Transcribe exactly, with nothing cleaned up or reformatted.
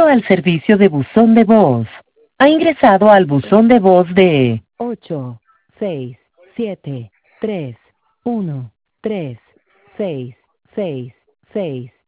Bienvenido al servicio de buzón de voz. Ha ingresado al buzón de voz de ocho seis siete tres uno tres seis seis seis.